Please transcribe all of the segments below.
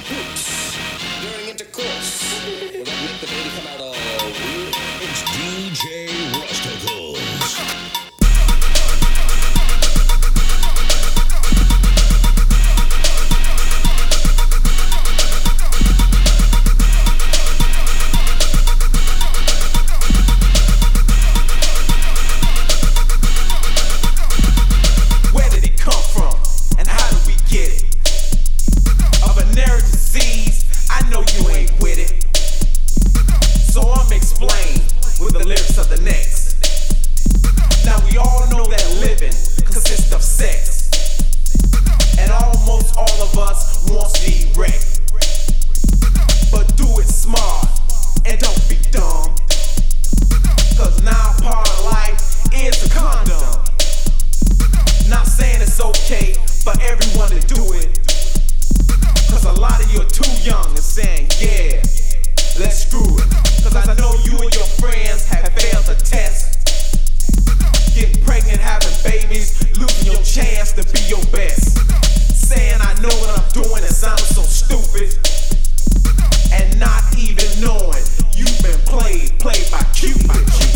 Oops. During intercourse. Will that make the baby come out all weird? It's DJ Rusticles. With the lyrics of the next. Now we all know that living consists of sex, and almost all of us wants to be wrecked. But do it smart and don't be dumb, cause now part of life is a condom. Not saying it's okay for everyone to do it, cause a lot of you are too young and saying yeah, let's screw it. Cause I know you and your friends have failed the test. Getting pregnant, having babies, losing your chance to be your best. Saying I know what I'm doing and sounding so stupid, and not even knowing you've been played by Cupid.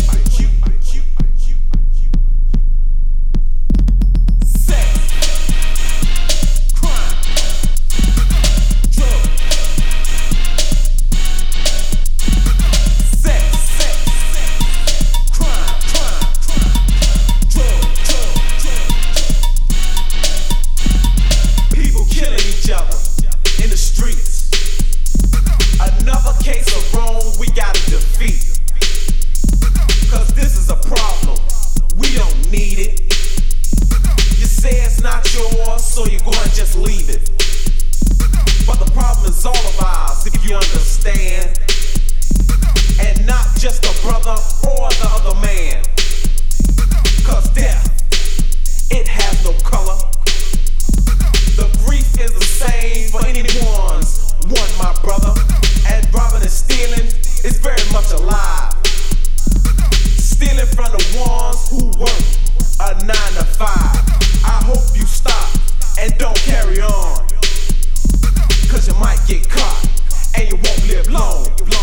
So you're gonna just leave it. But the problem is all of ours, if you understand. And not just the brother or the other man. Cause death, it has no color. The grief is the same for anyone's one, my brother. And robbing and stealing is very much alive. Stealing from the ones who work a 9 to 5. I hope you stop and don't carry on, cause you might get caught and you won't live long.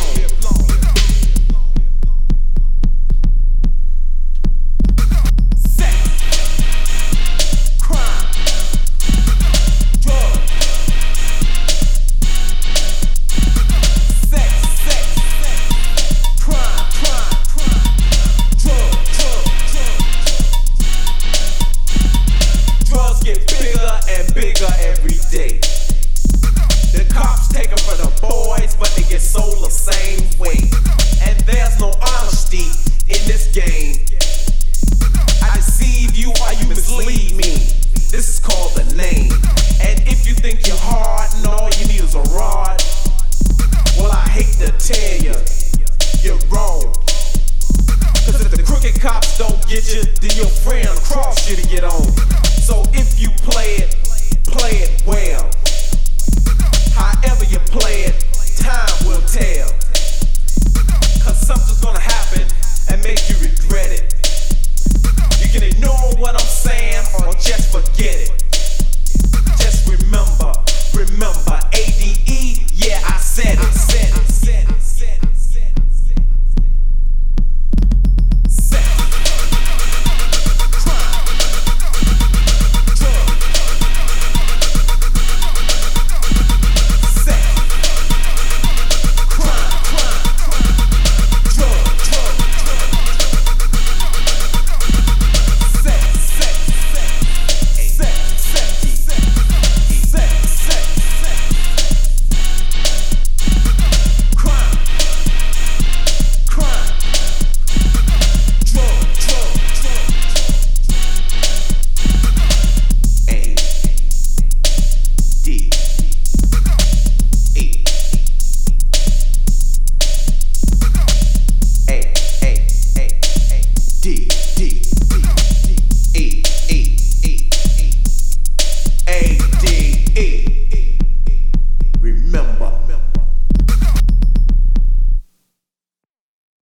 Sex, crime, drugs. Sex, crime, drugs get bigger and bigger every day. The cops take them from the boys, but they get sold the same way. And there's no honesty in this game. I deceive you while you mislead me. This is called the name. And if you think you're hard and all you need is a rod, well, I hate to tell you, you're wrong. Cause if the crooked cops don't get you, then your friend will cross you to get on. So if you play it well. However you play it, time will tell. Cause something's gonna happen and make you regret it. You can ignore what I'm saying or just forget it. Just remember, ADE, yeah, I said it. D.